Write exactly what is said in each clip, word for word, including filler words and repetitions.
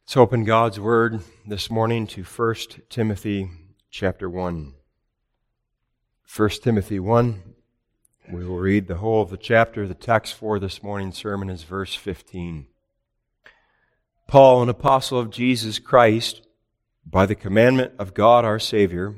Let's open God's Word this morning to First Timothy chapter one. First Timothy one, we will read the whole of the chapter. The text for this morning's sermon is verse fifteen. Paul, an apostle of Jesus Christ, by the commandment of God our Savior,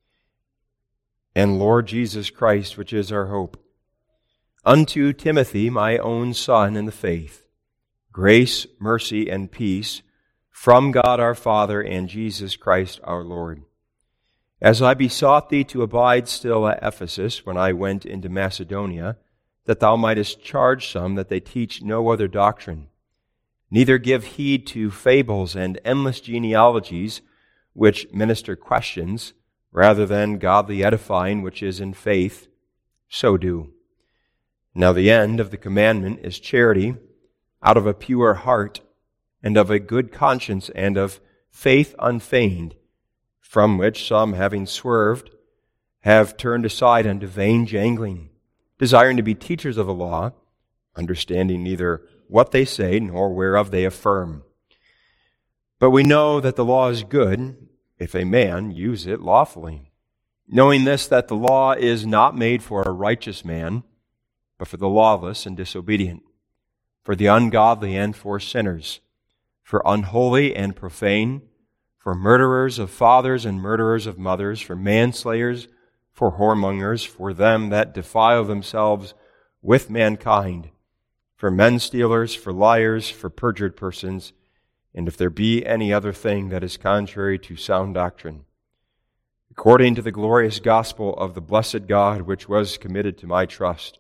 and Lord Jesus Christ, which is our hope, unto Timothy, my own son in the faith, grace, mercy, and peace from God our Father and Jesus Christ our Lord. As I besought thee to abide still at Ephesus when I went into Macedonia, that thou mightest charge some that they teach no other doctrine, neither give heed to fables and endless genealogies, which minister questions, rather than godly edifying which is in faith, so do. Now the end of the commandment is charity, out of a pure heart, and of a good conscience, and of faith unfeigned, from which some, having swerved, have turned aside unto vain jangling, desiring to be teachers of the law, understanding neither what they say, nor whereof they affirm. But we know that the law is good, if a man use it lawfully, knowing this, that the law is not made for a righteous man, but for the lawless and disobedient, for the ungodly and for sinners, for unholy and profane, for murderers of fathers and murderers of mothers, for manslayers, for whoremongers, for them that defile themselves with mankind, for men stealers, for liars, for perjured persons, and if there be any other thing that is contrary to sound doctrine, according to the glorious gospel of the blessed God, which was committed to my trust.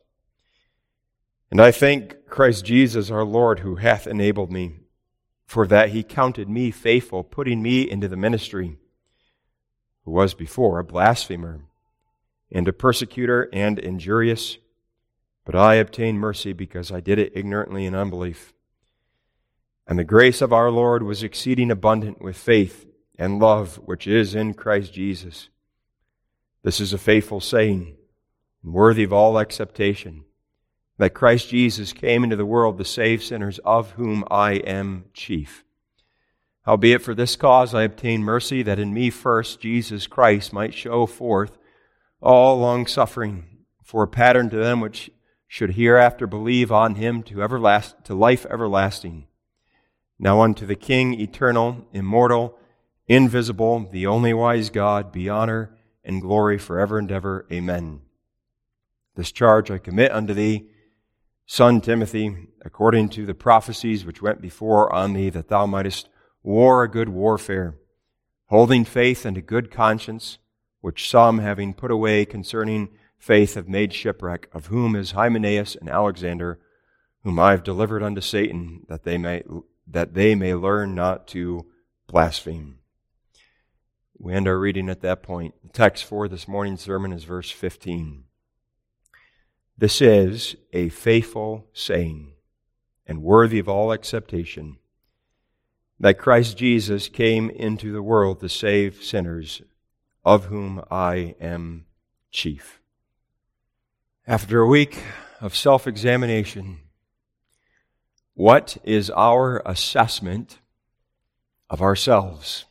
And I thank Christ Jesus our Lord, who hath enabled me, for that he counted me faithful, putting me into the ministry, who was before a blasphemer, and a persecutor and injurious, but I obtained mercy because I did it ignorantly in unbelief. And the grace of our Lord was exceeding abundant with faith and love which is in Christ Jesus. This is a faithful saying, and worthy of all acceptation, that Christ Jesus came into the world to save sinners, of whom I am chief. Howbeit for this cause I obtained mercy, that in me first Jesus Christ might show forth all long-suffering, for a pattern to them which should hereafter believe on him to everlast to life everlasting. Now unto the King, eternal, immortal, invisible, the only wise God, be honor and glory forever and ever. Amen. This charge I commit unto thee, Son Timothy, according to the prophecies which went before on thee, that thou mightest war a good warfare, holding faith and a good conscience, which some, having put away concerning faith, have made shipwreck, of whom is Hymenaeus and Alexander, whom I have delivered unto Satan, that they may that they may learn not to blaspheme. We end our reading at that point. The text for this morning's sermon is verse fifteen. This is a faithful saying, and worthy of all acceptation, that Christ Jesus came into the world to save sinners, of whom I am chief. After a week of self-examination, what is our assessment of ourselves?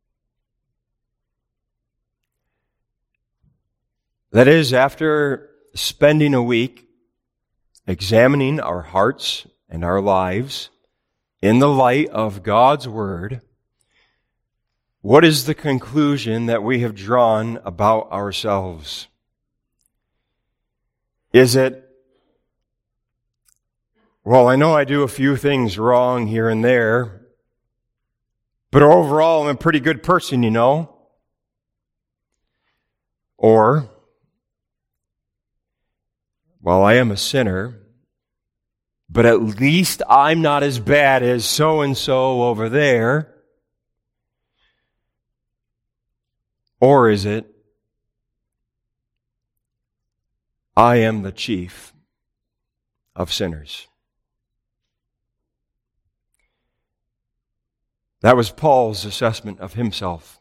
That is, after spending a week examining our hearts and our lives in the light of God's Word, what is the conclusion that we have drawn about ourselves? Is it, well, I know I do a few things wrong here and there, but overall I'm a pretty good person, you know? Or, well, I am a sinner, but at least I'm not as bad as so-and-so over there. Or is it, I am the chief of sinners? That was Paul's assessment of himself.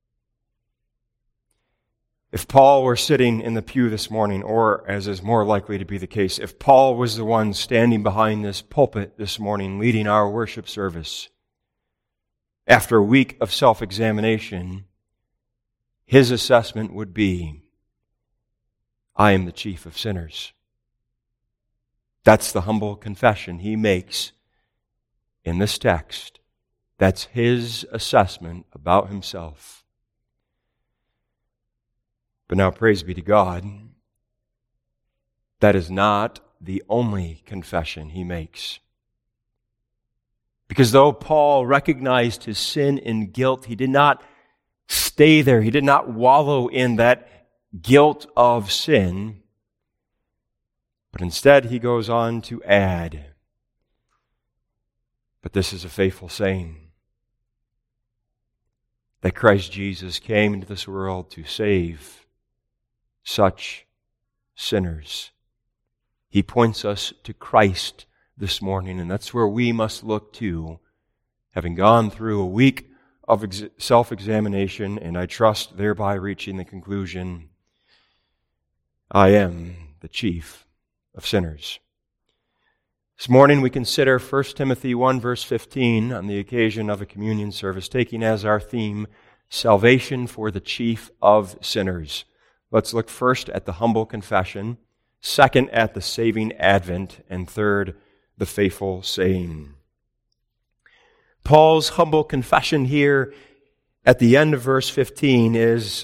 If Paul were sitting in the pew this morning, or as is more likely to be the case, if Paul was the one standing behind this pulpit this morning leading our worship service, after a week of self-examination, his assessment would be, I am the chief of sinners. That's the humble confession he makes in this text. That's his assessment about himself. But now, praise be to God, that is not the only confession he makes. Because though Paul recognized his sin and guilt, he did not stay there. He did not wallow in that guilt of sin. But instead, he goes on to add, but this is a faithful saying, that Christ Jesus came into this world to save such sinners. He points us to Christ this morning, and that's where we must look to, having gone through a week of ex- self-examination, and I trust thereby reaching the conclusion, I am the chief of sinners. This morning we consider First Timothy one verse fifteen on the occasion of a communion service, taking as our theme, salvation for the chief of sinners. Let's look first at the humble confession, second at the saving advent, and third, the faithful saying. Paul's humble confession here at the end of verse fifteen is,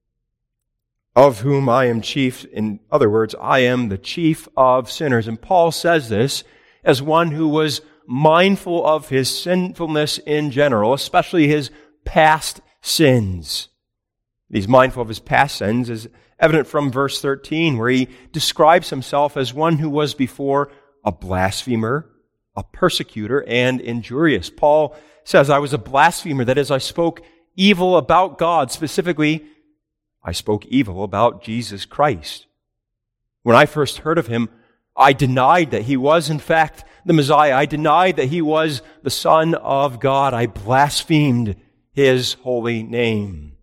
of whom I am chief. In other words, I am the chief of sinners. And Paul says this as one who was mindful of his sinfulness in general, especially his past sins. He's mindful of his past sins is evident from verse thirteen, where he describes himself as one who was before a blasphemer, a persecutor, and injurious. Paul says, I was a blasphemer. That is, I spoke evil about God. Specifically, I spoke evil about Jesus Christ. When I first heard of him, I denied that he was, in fact, the Messiah. I denied that he was the Son of God. I blasphemed his holy name.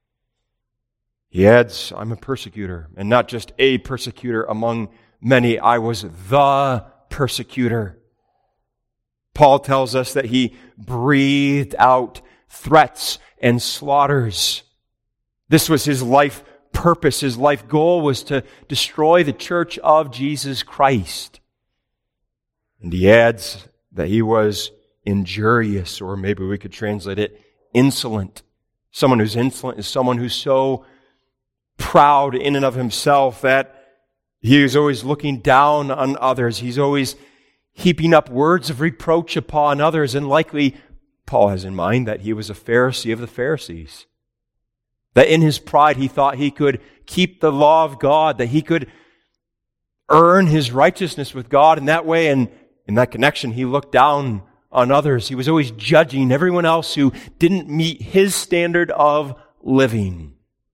He adds, I'm a persecutor, and not just a persecutor among many. I was the persecutor. Paul tells us that he breathed out threats and slaughters. This was his life purpose. His life goal was to destroy the church of Jesus Christ. And he adds that he was injurious, or maybe we could translate it insolent. Someone who's insolent is someone who's so proud in and of himself that he is always looking down on others. He's always heaping up words of reproach upon others. And likely, Paul has in mind that he was a Pharisee of the Pharisees. That in his pride he thought he could keep the law of God, that he could earn his righteousness with God in that way. And in that connection, he looked down on others. He was always judging everyone else who didn't meet his standard of living.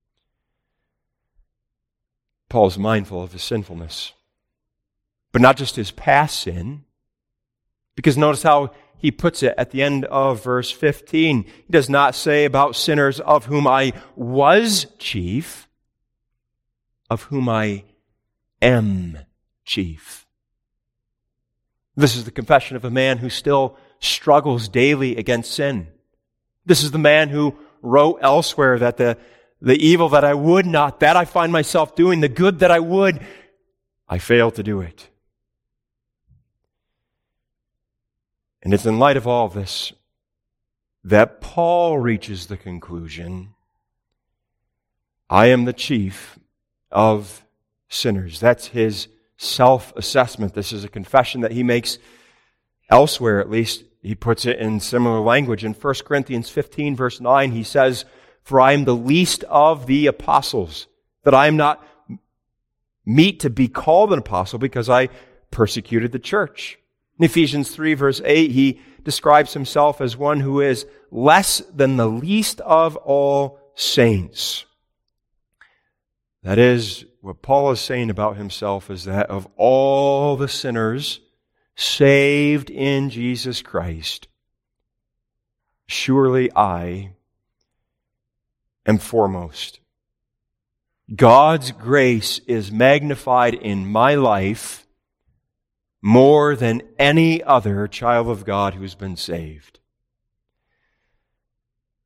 Paul's mindful of his sinfulness, but not just his past sin, because notice how he puts it at the end of verse fifteen. He does not say about sinners of whom I was chief, of whom I am chief. This is the confession of a man who still struggles daily against sin. This is the man who wrote elsewhere that the, the evil that I would not, that I find myself doing, the good that I would, I fail to do it. And it's in light of all this that Paul reaches the conclusion, I am the chief of sinners. That's his self-assessment. This is a confession that he makes elsewhere, at least he puts it in similar language. In First Corinthians fifteen, verse nine, he says, for I am the least of the apostles, that I am not meet to be called an apostle because I persecuted the church. In Ephesians three, verse eight, he describes himself as one who is less than the least of all saints. That is, what Paul is saying about himself is that of all the sinners saved in Jesus Christ, surely I am foremost. God's grace is magnified in my life more than any other child of God who's been saved.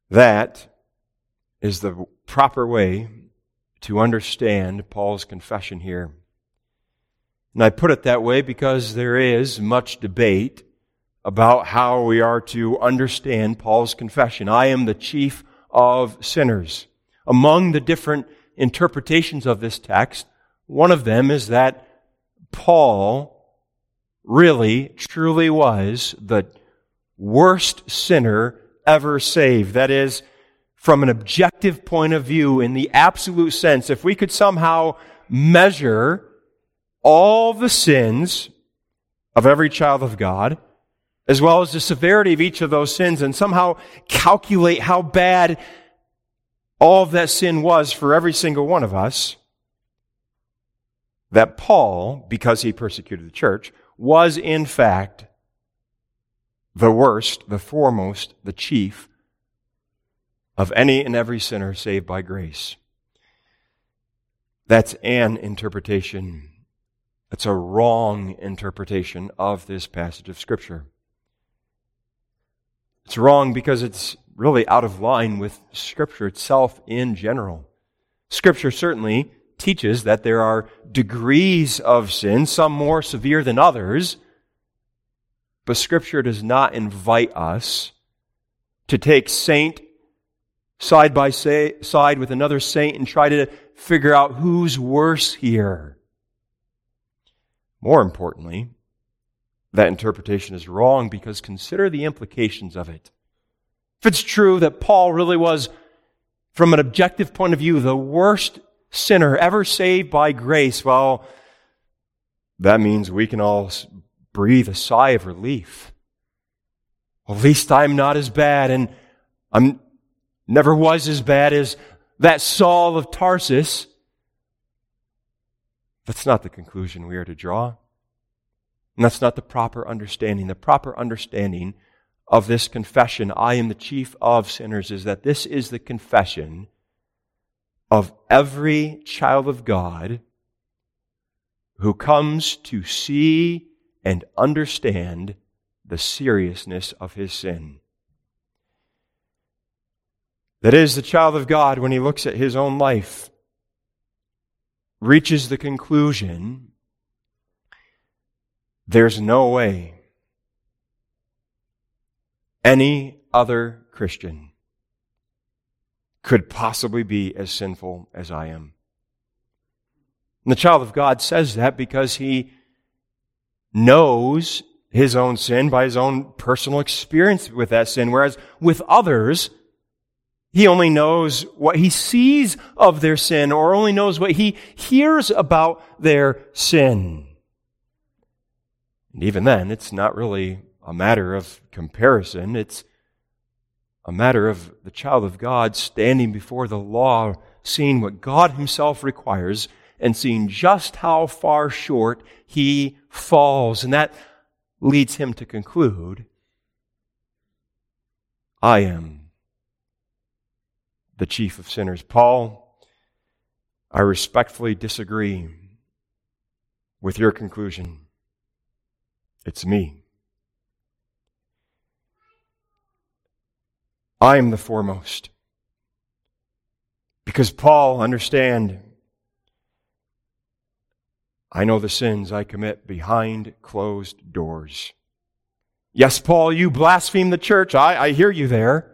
That is the proper way to understand Paul's confession here. And I put it that way because there is much debate about how we are to understand Paul's confession. I am the chief of sinners. Among the different interpretations of this text, one of them is that Paul really, truly was the worst sinner ever saved. That is, from an objective point of view, in the absolute sense, if we could somehow measure all the sins of every child of God, as well as the severity of each of those sins, and somehow calculate how bad all of that sin was for every single one of us, that Paul, because he persecuted the church, was in fact the worst, the foremost, the chief of any and every sinner saved by grace. That's an interpretation. That's a wrong interpretation of this passage of Scripture. It's wrong because it's really out of line with Scripture itself in general. Scripture certainly teaches that there are degrees of sin, some more severe than others, but Scripture does not invite us to take saint side by side with another saint and try to figure out who's worse here. More importantly, that interpretation is wrong because consider the implications of it. If it's true that Paul really was, from an objective point of view, the worst sinner ever saved by grace, well, that means we can all breathe a sigh of relief. Well, at least I'm not as bad, and I'm never was as bad as that Saul of Tarsus. That's not the conclusion we are to draw. And that's not the proper understanding. The proper understanding of this confession, I am the chief of sinners, is that this is the confession of every child of God who comes to see and understand the seriousness of his sin. That is, the child of God, when he looks at his own life, reaches the conclusion, there's no way any other Christian could possibly be as sinful as I am. And the child of God says that because he knows his own sin by his own personal experience with that sin, whereas with others, he only knows what he sees of their sin or only knows what he hears about their sin. And even then, it's not really a matter of comparison. It's a matter of the child of God standing before the law, seeing what God himself requires and seeing just how far short he falls. And that leads him to conclude, I am the chief of sinners. Paul, I respectfully disagree with your conclusion. It's me. I am the foremost. Because Paul, understand, I know the sins I commit behind closed doors. Yes, Paul, you blaspheme the church. I, I hear you there.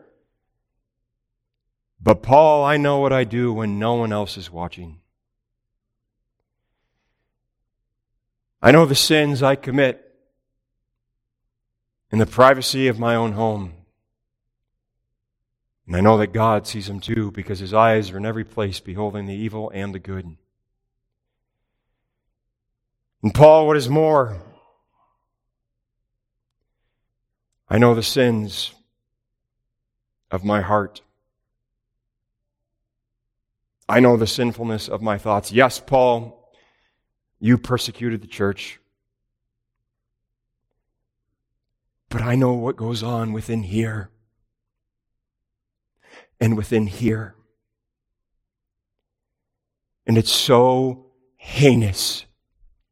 But Paul, I know what I do when no one else is watching. I know the sins I commit in the privacy of my own home. And I know that God sees them too, because his eyes are in every place, beholding the evil and the good. And Paul, what is more, I know the sins of my heart. I know the sinfulness of my thoughts. Yes, Paul, you persecuted the church. But I know what goes on within here and within here. And it's so heinous.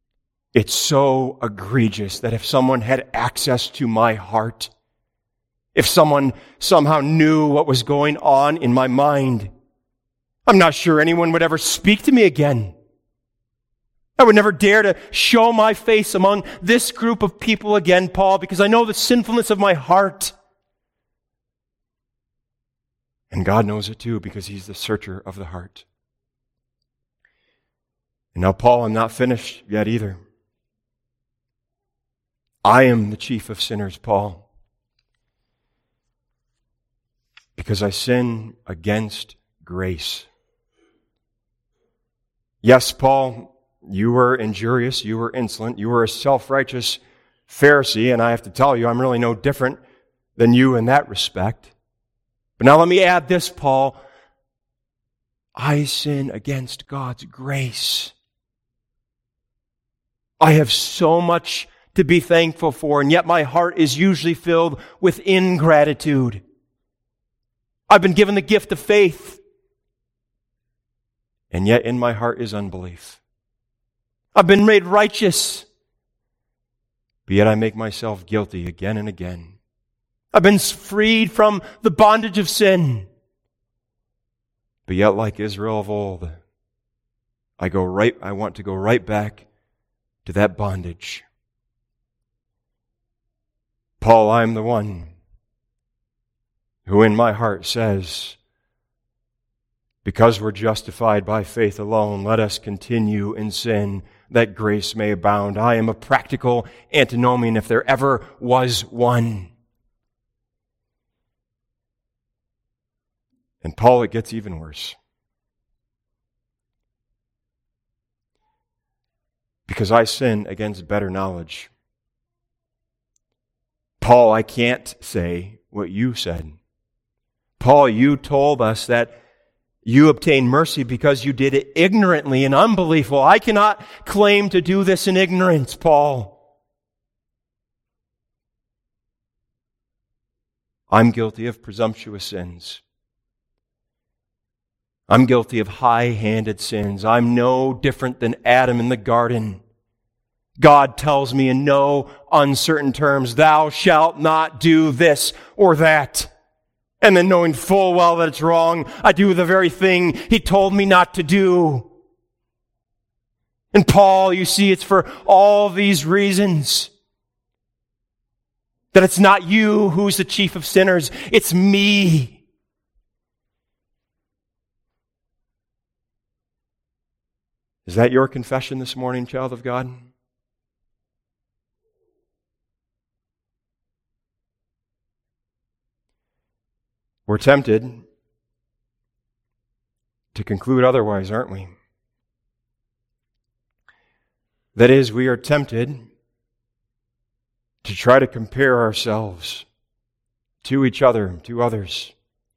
It's so egregious that if someone had access to my heart, if someone somehow knew what was going on in my mind. I'm not sure anyone would ever speak to me again. I would never dare to show my face among this group of people again, Paul, because I know the sinfulness of my heart. And God knows it too, because He's the searcher of the heart. And now, Paul, I'm not finished yet either. I am the chief of sinners, Paul, because I sin against grace. Yes, Paul, you were injurious, you were insolent, you were a self-righteous Pharisee, and I have to tell you, I'm really no different than you in that respect. But now let me add this, Paul. I sin against God's grace. I have so much to be thankful for, and yet my heart is usually filled with ingratitude. I've been given the gift of faith, and yet in my heart is unbelief. I've been made righteous, but yet I make myself guilty again and again. I've been freed from the bondage of sin, but yet like Israel of old, I go right, I want to go right back to that bondage. Paul, I'm the one who in my heart says, because we're justified by faith alone, let us continue in sin that grace may abound. I am a practical antinomian if there ever was one. And Paul, it gets even worse. Because I sin against better knowledge. Paul, I can't say what you said. Paul, you told us that you obtained mercy because you did it ignorantly and unbelief. Well, I cannot claim to do this in ignorance, Paul. I'm guilty of presumptuous sins. I'm guilty of high-handed sins. I'm no different than Adam in the garden. God tells me in no uncertain terms, thou shalt not do this or that. And then knowing full well that it's wrong, I do the very thing He told me not to do. And Paul, you see, it's for all these reasons that it's not you who's the chief of sinners, it's me. Is that your confession this morning, child of God? We're tempted to conclude otherwise, aren't we? That is, we are tempted to try to compare ourselves to each other, to others,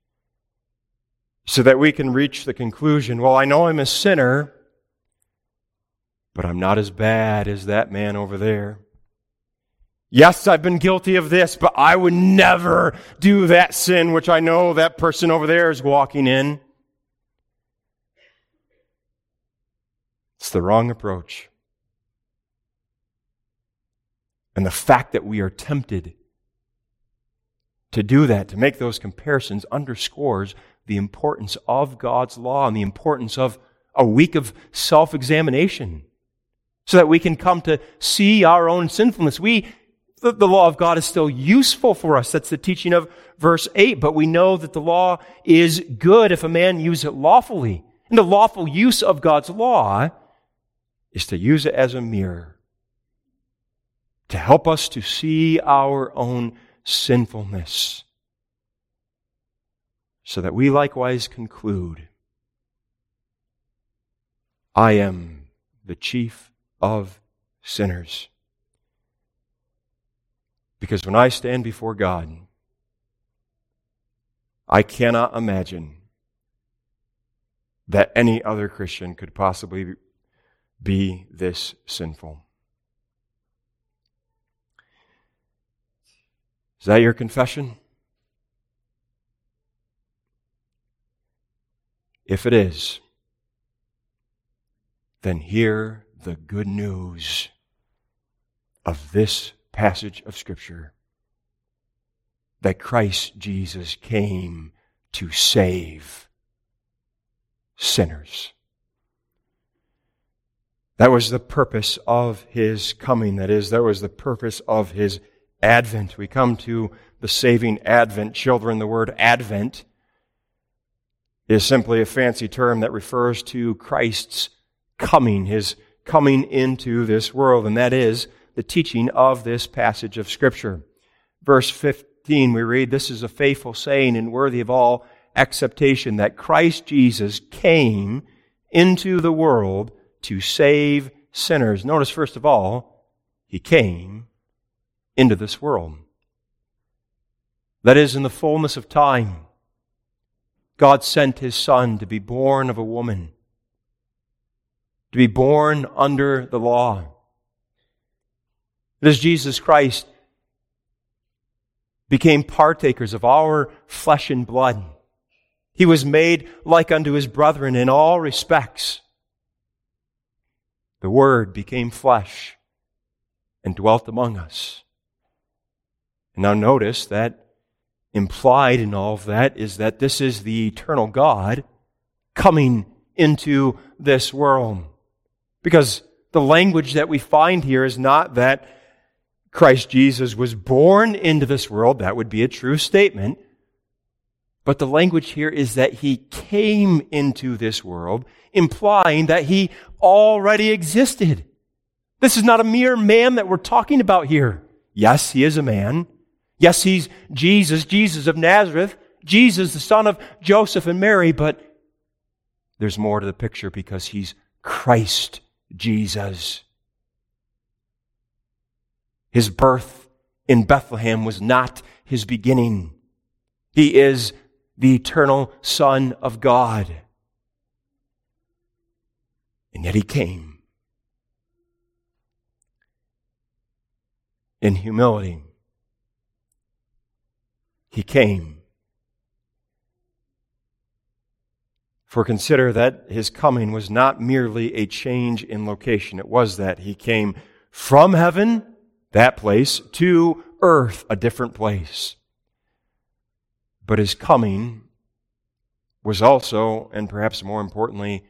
so that we can reach the conclusion, well, I know I'm a sinner, but I'm not as bad as that man over there. Yes, I've been guilty of this, but I would never do that sin which I know that person over there is walking in. It's the wrong approach. And the fact that we are tempted to do that, to make those comparisons, underscores the importance of God's law and the importance of a week of self-examination so that we can come to see our own sinfulness. We The, the law of God is still useful for us. That's the teaching of verse eight. But we know that the law is good if a man uses it lawfully. And the lawful use of God's law is to use it as a mirror to help us to see our own sinfulness so that we likewise conclude, I am the chief of sinners. Because when I stand before God, I cannot imagine that any other Christian could possibly be this sinful. Is that your confession? If it is, then hear the good news of this passage of Scripture. that Christ Jesus came to save sinners. That was the purpose of His coming. That is, that was the purpose of His advent. We come to the saving advent. Children, the word advent is simply a fancy term that refers to Christ's coming, His coming into this world. And that is the teaching of this passage of Scripture. Verse fifteen, we read, "This is a faithful saying and worthy of all acceptation, that Christ Jesus came into the world to save sinners." Notice, first of all, He came into this world. That is, in the fullness of time, God sent His Son to be born of a woman, to be born under the law. It is Jesus Christ became partakers of our flesh and blood. He was made like unto His brethren in all respects. The Word became flesh and dwelt among us. And now notice that implied in all of that is that this is the eternal God coming into this world. Because the language that we find here is not that Christ Jesus was born into this world. That would be a true statement. But the language here is that He came into this world, implying that He already existed. This is not a mere man that we're talking about here. Yes, He is a man. Yes, He's Jesus, Jesus of Nazareth, Jesus, the son of Joseph and Mary, but there's more to the picture because He's Christ Jesus. His birth in Bethlehem was not His beginning. He is the eternal Son of God. And yet He came in humility. He came. For consider that His coming was not merely a change in location. It was that He came from heaven, that place, to earth, a different place. But His coming was also, and perhaps more importantly,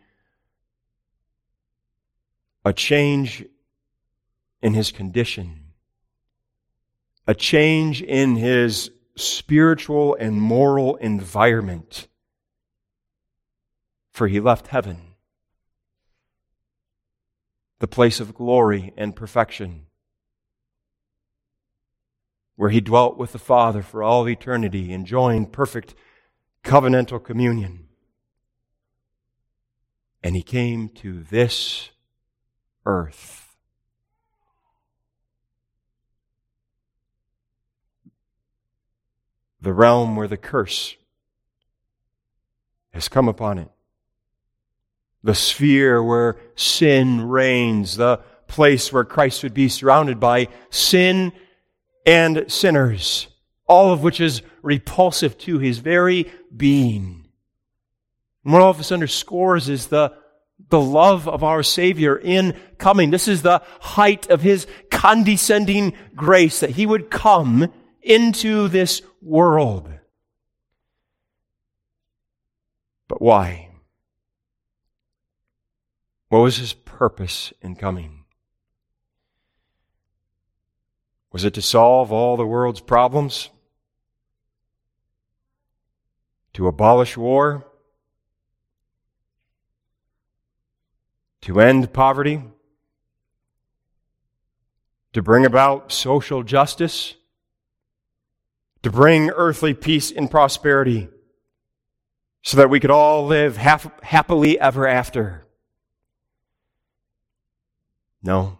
a change in His condition, a change in His spiritual and moral environment. For He left heaven, the place of glory and perfection, where He dwelt with the Father for all of eternity, enjoying perfect covenantal communion. And He came to this earth. The realm where the curse has come upon it. The sphere where sin reigns. The place where Christ would be surrounded by sin and sinners, all of which is repulsive to His very being. And what all of this underscores is the, the love of our Savior in coming. This is the height of His condescending grace, that He would come into this world. But why? What was His purpose in coming? Was it to solve all the world's problems? To abolish war? To end poverty? To bring about social justice? To bring earthly peace and prosperity so that we could all live hap- happily ever after? No.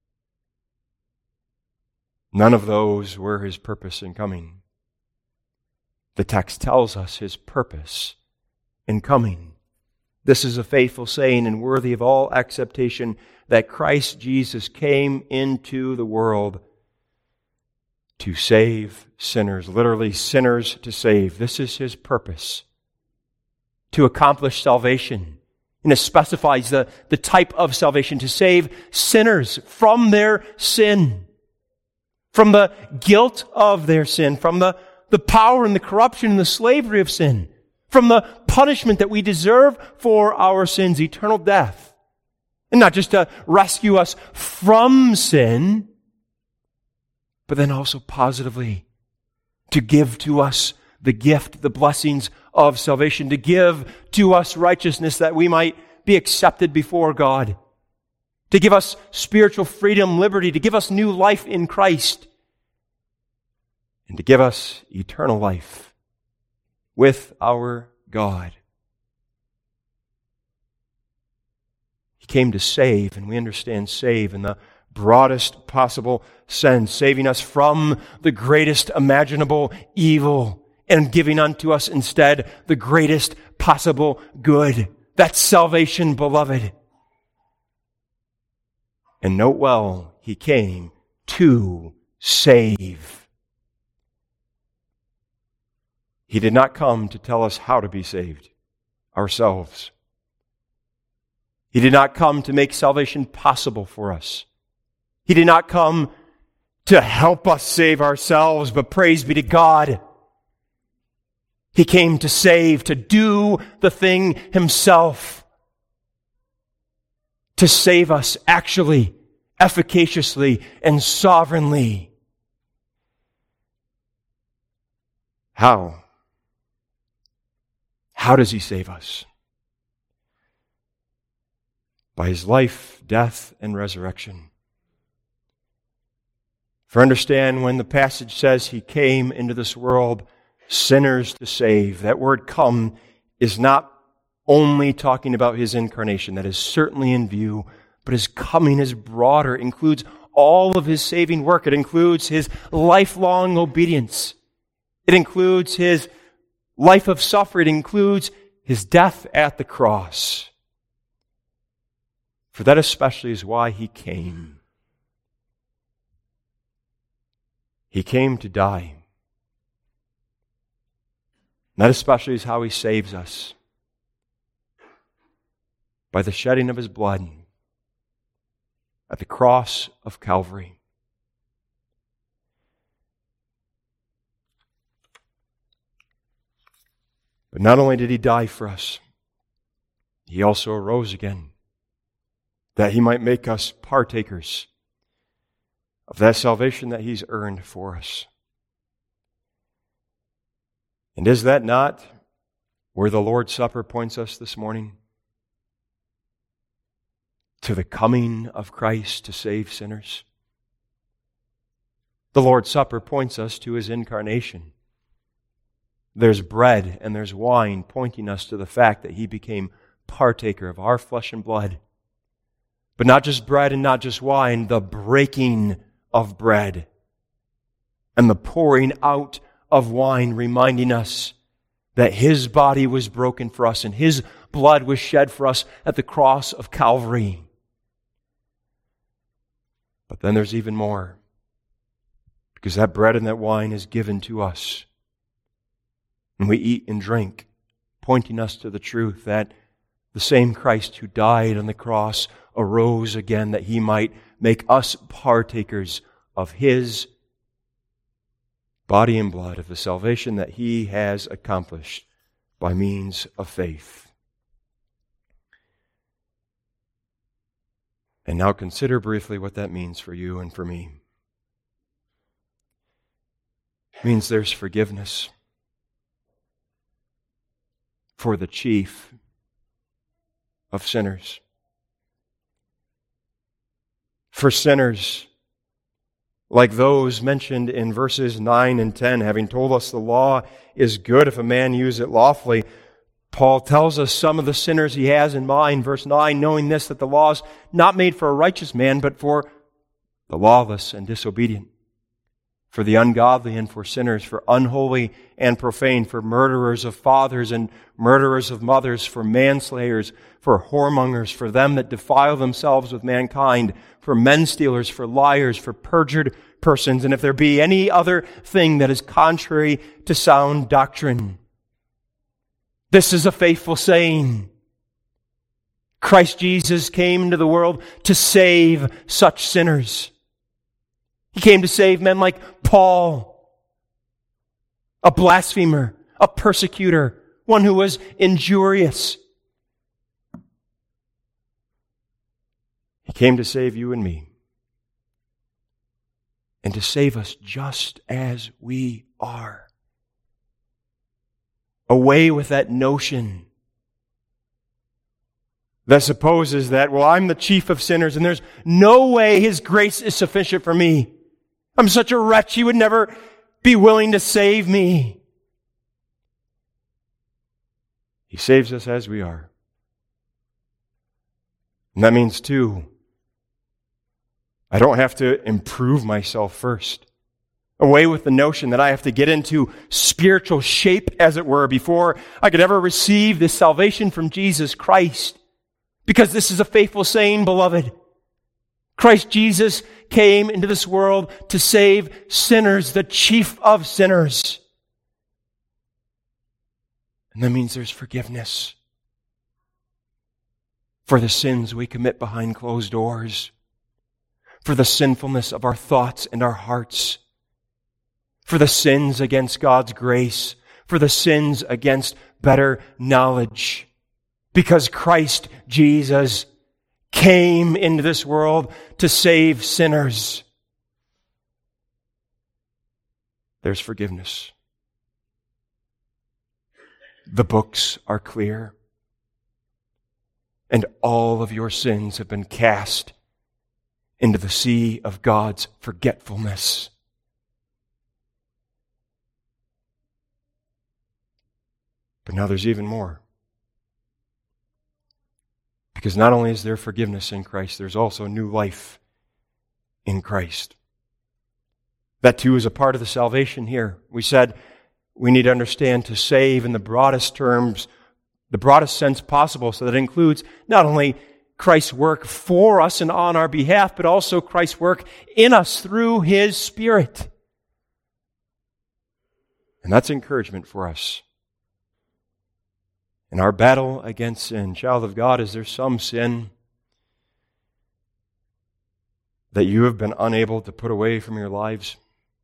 None of those were His purpose in coming. The text tells us His purpose in coming. This is a faithful saying and worthy of all acceptation, that Christ Jesus came into the world to save sinners. Literally, sinners to save. This is His purpose. To accomplish salvation. And it specifies the, the type of salvation, to save sinners from their sin. From the guilt of their sin, from the the power and the corruption and the slavery of sin, from the punishment that we deserve for our sins, eternal death. And not just to rescue us from sin, but then also positively to give to us the gift, the blessings of salvation, to give to us righteousness that we might be accepted before God, to give us spiritual freedom, liberty, to give us new life in Christ, and to give us eternal life with our God. He came to save, and we understand save in the broadest possible sense, saving us from the greatest imaginable evil and giving unto us instead the greatest possible good. That's salvation, beloved. And note well, He came to save. He did not come to tell us how to be saved ourselves. He did not come to make salvation possible for us. He did not come to help us save ourselves, but praise be to God. He came to save, to do the thing Himself. To save us actually, efficaciously, and sovereignly. How? How does He save us? By His life, death, and resurrection. For understand, when the passage says He came into this world sinners to save, that word come is not only talking about His incarnation. That is certainly in view, but His coming is broader. It includes all of His saving work. It includes His lifelong obedience. It includes His life of suffering. It includes His death at the cross. For that especially is why He came. He came to die. And that especially is how He saves us. By the shedding of His blood at the cross of Calvary. But not only did He die for us, He also arose again, that He might make us partakers of that salvation that He's earned for us. And is that not where the Lord's Supper points us this morning? To the coming of Christ to save sinners. The Lord's Supper points us to His incarnation. There's bread and there's wine pointing us to the fact that He became partaker of our flesh and blood. But not just bread and not just wine, the breaking of bread and the pouring out of wine, reminding us that His body was broken for us and His blood was shed for us at the cross of Calvary. But then there's even more, because that bread and that wine is given to us. And we eat and drink, pointing us to the truth that the same Christ who died on the cross arose again, that He might make us partakers of His body and blood, of the salvation that He has accomplished by means of faith. And now consider briefly what that means for you and for me. It means there's forgiveness for the chief of sinners. For sinners like those mentioned in verses nine and ten, having told us the law is good if a man use it lawfully, Paul tells us some of the sinners he has in mind. Verse nine, knowing this, that the law is not made for a righteous man, but for the lawless and disobedient, for the ungodly and for sinners, for unholy and profane, for murderers of fathers and murderers of mothers, for manslayers, for whoremongers, for them that defile themselves with mankind, for men stealers, for liars, for perjured persons, and if there be any other thing that is contrary to sound doctrine. This is a faithful saying. Christ Jesus came into the world to save such sinners. He came to save men like Paul, a blasphemer, a persecutor, one who was injurious. He came to save you and me, and to save us just as we are. Away with that notion that supposes that, well, I'm the chief of sinners and there's no way His grace is sufficient for me. I'm such a wretch, He would never be willing to save me. He saves us as we are. And that means, too, I don't have to improve myself first. Away with the notion that I have to get into spiritual shape, as it were, before I could ever receive this salvation from Jesus Christ. Because this is a faithful saying, beloved. Christ Jesus came into this world to save sinners, the chief of sinners. And that means there's forgiveness for the sins we commit behind closed doors, for the sinfulness of our thoughts and our hearts, for the sins against God's grace, for the sins against better knowledge. Because Christ Jesus came into this world to save sinners. There's forgiveness. The books are clear, and all of your sins have been cast into the sea of God's forgetfulness. But now there's even more. Because not only is there forgiveness in Christ, there's also new life in Christ. That too is a part of the salvation here. We said we need to understand to save in the broadest terms, the broadest sense possible, so that it includes not only Christ's work for us and on our behalf, but also Christ's work in us through His Spirit. And that's encouragement for us. In our battle against sin, child of God, is there some sin that you have been unable to put away from your lives?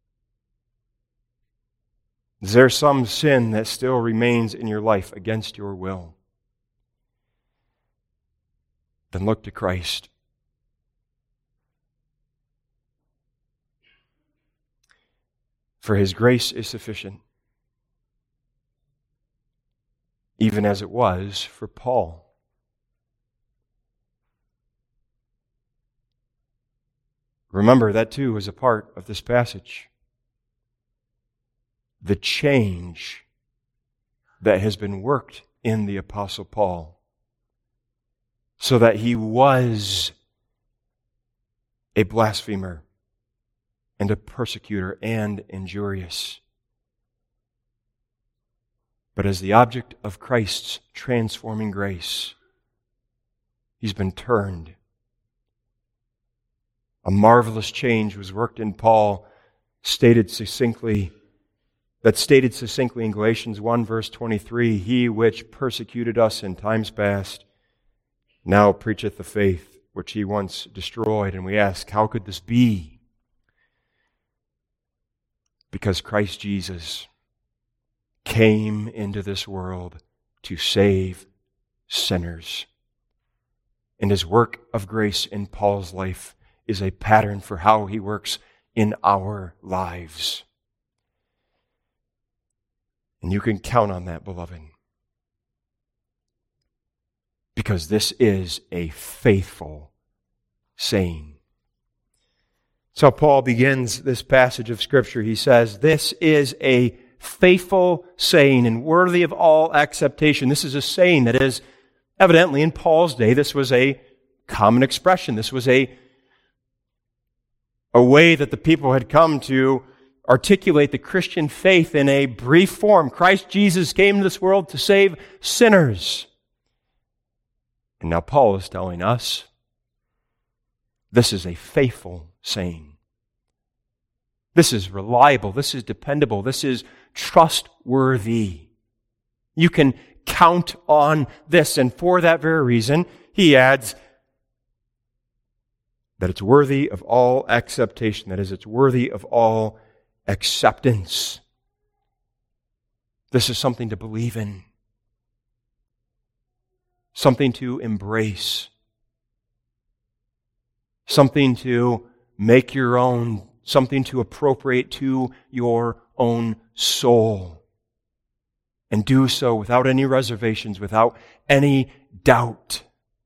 Is there some sin that still remains in your life against your will? Then look to Christ. For His grace is sufficient, even as it was for Paul. Remember, that too is a part of this passage. The change that has been worked in the Apostle Paul, so that he was a blasphemer and a persecutor and injurious. But as the object of Christ's transforming grace, he's been turned. A marvelous change was worked in Paul, stated succinctly, that stated succinctly in Galatians one verse twenty-three, He which persecuted us in times past now preacheth the faith which he once destroyed. And we ask, how could this be? Because Christ Jesus came into this world to save sinners. And His work of grace in Paul's life is a pattern for how He works in our lives. And you can count on that, beloved. Because this is a faithful saying. So Paul begins this passage of Scripture. He says, this is a faithful saying and worthy of all acceptation. This is a saying that is, evidently in Paul's day, this was a common expression. This was a, a way that the people had come to articulate the Christian faith in a brief form. Christ Jesus came to this world to save sinners. And now Paul is telling us this is a faithful saying. This is reliable. This is dependable. This is trustworthy. You can count on this. And for that very reason, he adds that it's worthy of all acceptation. That is, it's worthy of all acceptance. This is something to believe in, something to embrace, something to make your own, something to appropriate to your own soul, and do so without any reservations, without any doubt.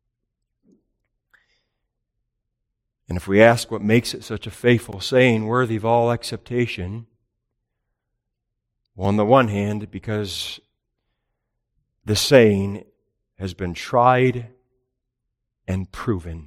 And if we ask what makes it such a faithful saying, worthy of all acceptation, well, on the one hand, because the saying has been tried and proven.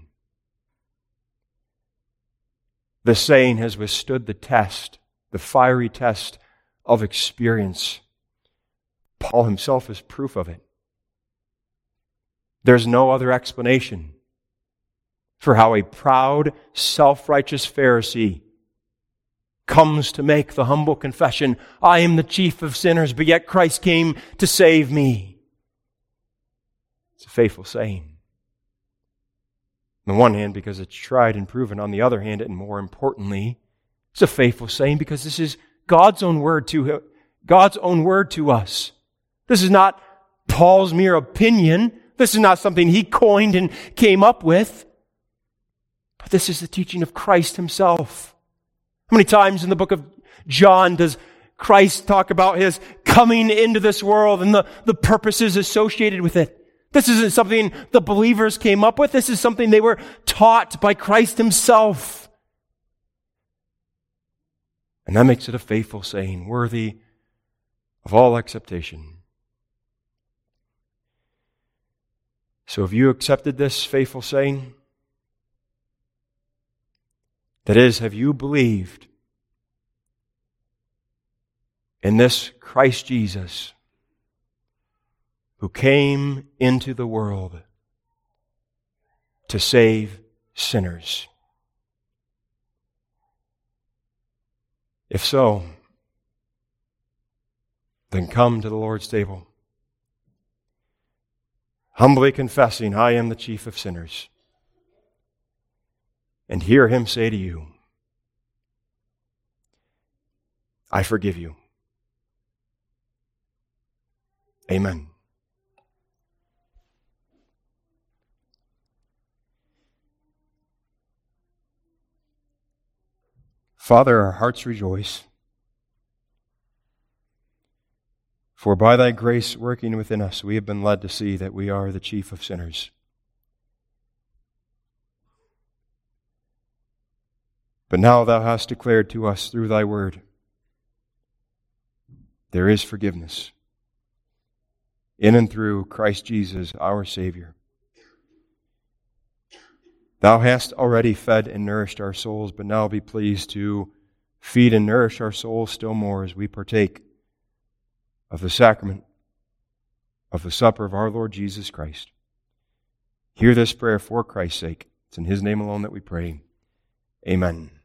The saying has withstood the test, the fiery test of experience. Paul himself is proof of it. There's no other explanation for how a proud, self-righteous Pharisee comes to make the humble confession, I am the chief of sinners, but yet Christ came to save me. It's a faithful saying. On the one hand, because it's tried and proven. On the other hand, and more importantly, it's a faithful saying because this is God's own word to God's own word to us. This is not Paul's mere opinion. This is not something he coined and came up with. But this is the teaching of Christ himself. How many times in the book of John does Christ talk about his coming into this world and the, the purposes associated with it? This isn't something the believers came up with. This is something they were taught by Christ himself. And that makes it a faithful saying, worthy of all acceptation. So have you accepted this faithful saying? That is, have you believed in this Christ Jesus who came into the world to save sinners? If so, then come to the Lord's table, humbly confessing, I am the chief of sinners, and hear him say to you, I forgive you. Amen. Father, our hearts rejoice, for by thy grace working within us, we have been led to see that we are the chief of sinners. But now thou hast declared to us through thy word, there is forgiveness in and through Christ Jesus, our Savior. Thou hast already fed and nourished our souls, but now be pleased to feed and nourish our souls still more as we partake of the sacrament of the supper of our Lord Jesus Christ. Hear this prayer for Christ's sake. It's in his name alone that we pray. Amen.